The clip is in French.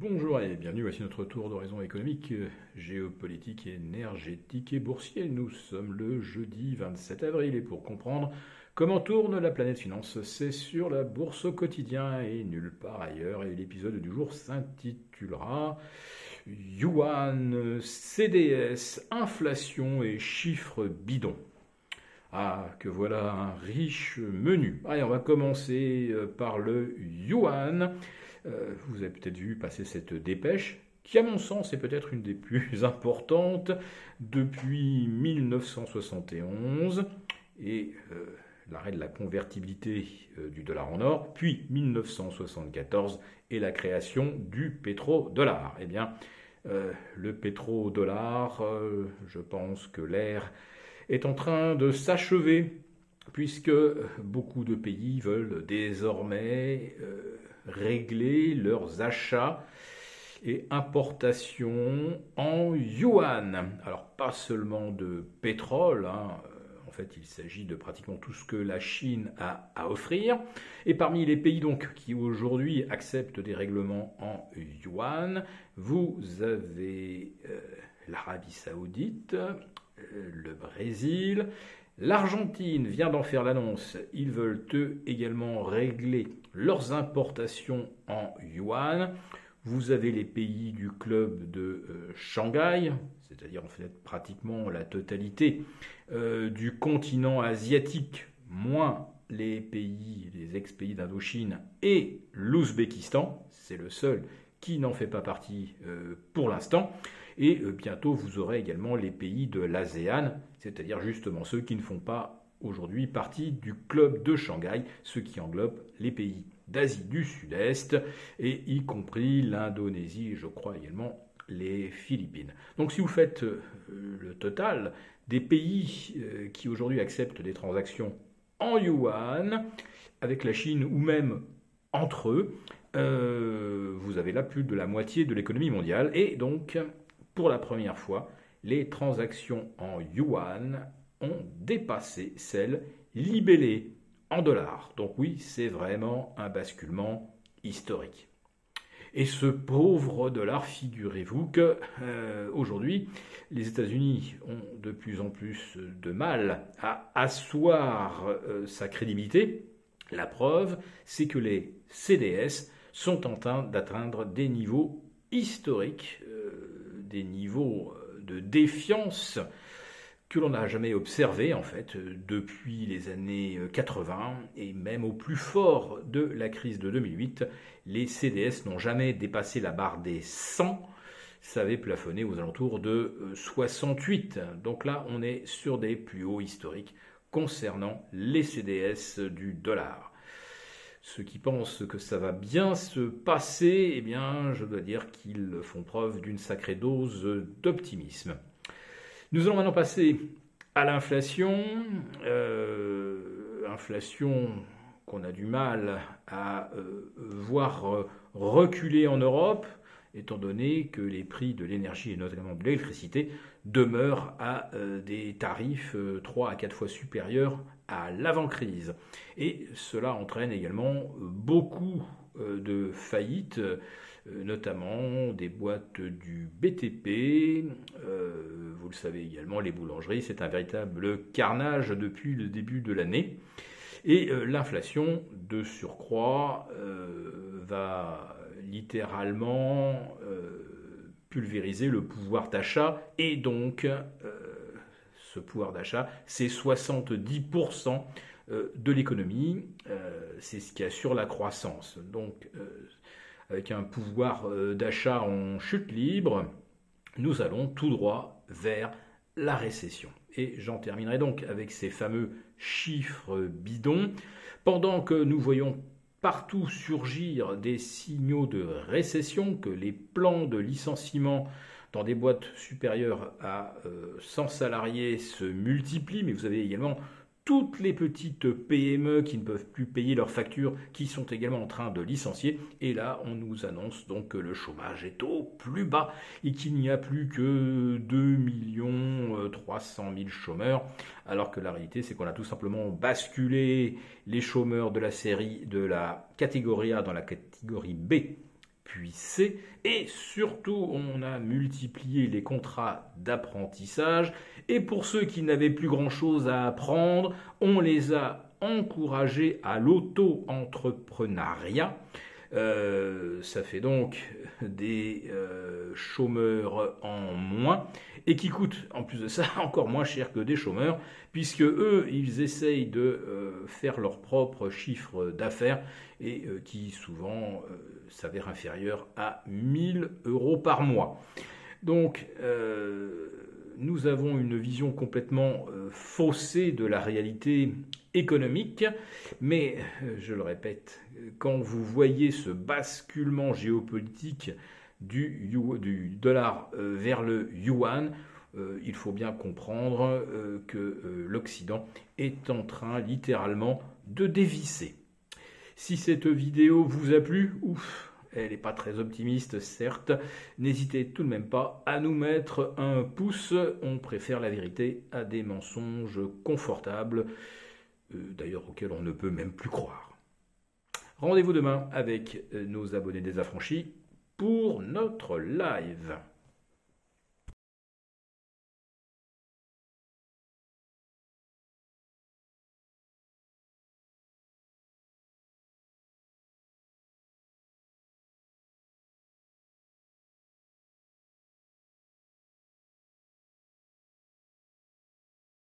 Bonjour et bienvenue, voici notre tour d'horizon économique, géopolitique, énergétique et boursier. Nous sommes le jeudi 27 avril et pour comprendre comment tourne la planète finance, c'est sur la bourse au quotidien et nulle part ailleurs. Et l'épisode du jour s'intitulera Yuan, CDS, inflation et chiffres bidons. Ah, que voilà un riche menu. Allez, on va commencer par le yuan. Vous avez peut-être vu passer cette dépêche, qui à mon sens est peut-être une des plus importantes depuis 1971, et l'arrêt de la convertibilité du dollar en or, puis 1974 et la création du pétrodollar. Eh bien, le pétrodollar, je pense que l'ère est en train de s'achever, puisque beaucoup de pays veulent désormais régler leurs achats et importations en yuan. Alors pas seulement de pétrole, en fait il s'agit de pratiquement tout ce que la Chine a à offrir. Et parmi les pays donc qui aujourd'hui acceptent des règlements en yuan, vous avez l'Arabie Saoudite, le Brésil, l'Argentine vient d'en faire l'annonce. Ils veulent eux également régler leurs importations en yuan. Vous avez les pays du club de Shanghai, c'est-à-dire en fait pratiquement la totalité du continent asiatique, moins les pays, les ex-pays d'Indochine et l'Ouzbékistan. C'est le seul qui n'en fait pas partie pour l'instant. Et bientôt, vous aurez également les pays de l'ASEAN, c'est-à-dire justement ceux qui ne font pas aujourd'hui partie du club de Shanghai, ceux qui englobent les pays d'Asie du Sud-Est, et y compris l'Indonésie et je crois également les Philippines. Donc si vous faites le total des pays qui aujourd'hui acceptent des transactions en yuan, avec la Chine ou même entre eux, vous avez là plus de la moitié de l'économie mondiale, et donc pour la première fois, les transactions en yuan ont dépassé celles libellées en dollars. Donc oui, c'est vraiment un basculement historique. Et ce pauvre dollar, figurez-vous que aujourd'hui, les États-Unis ont de plus en plus de mal à asseoir sa crédibilité. La preuve, c'est que les CDS sont en train d'atteindre des niveaux historiques, des niveaux de défiance que l'on n'a jamais observé en fait depuis les années 80 et même au plus fort de la crise de 2008, les CDS n'ont jamais dépassé la barre des 100, ça avait plafonné aux alentours de 68. Donc là, on est sur des plus hauts historiques concernant les CDS du dollar. Ceux qui pensent que ça va bien se passer, eh bien, je dois dire qu'ils font preuve d'une sacrée dose d'optimisme. Nous allons maintenant passer à l'inflation. Inflation qu'on a du mal à voir reculer en Europe, étant donné que les prix de l'énergie et notamment de l'électricité demeurent à des tarifs 3 à 4 fois supérieurs à l'avant-crise. Et cela entraîne également beaucoup de faillites, notamment des boîtes du BTP. Vous le savez également, les boulangeries, c'est un véritable carnage depuis le début de l'année. Et l'inflation, de surcroît, va littéralement pulvériser le pouvoir d'achat et donc ce pouvoir d'achat, c'est 70% de l'économie, c'est ce qui assure la croissance. Donc avec un pouvoir d'achat en chute libre, nous allons tout droit vers la récession. Et j'en terminerai donc avec ces fameux chiffres bidons. Pendant que nous voyons partout surgir des signaux de récession, que les plans de licenciement dans des boîtes supérieures à 100 salariés se multiplient, mais vous avez également toutes les petites PME qui ne peuvent plus payer leurs factures, qui sont également en train de licencier. Et là, on nous annonce donc que le chômage est au plus bas et qu'il n'y a plus que 2 300 000 chômeurs, alors que la réalité, c'est qu'on a tout simplement basculé les chômeurs de la série de la catégorie A dans la catégorie B puis C, et surtout on a multiplié les contrats d'apprentissage, et pour ceux qui n'avaient plus grand-chose à apprendre, on les a encouragés à l'auto-entrepreneuriat. Ça fait donc des chômeurs en moins et qui coûtent en plus de ça encore moins cher que des chômeurs puisque eux ils essayent de faire leur propre chiffre d'affaires et qui souvent s'avère inférieur à 1000 euros par mois. Donc nous avons une vision complètement faussée de la réalité économique, mais je le répète, quand vous voyez ce basculement géopolitique du dollar vers le yuan, il faut bien comprendre que l'Occident est en train littéralement de dévisser. Si cette vidéo vous a plu, elle n'est pas très optimiste, certes. N'hésitez tout de même pas à nous mettre un pouce. On préfère la vérité à des mensonges confortables, d'ailleurs auxquels on ne peut même plus croire. Rendez-vous demain avec nos abonnés désaffranchis pour notre live.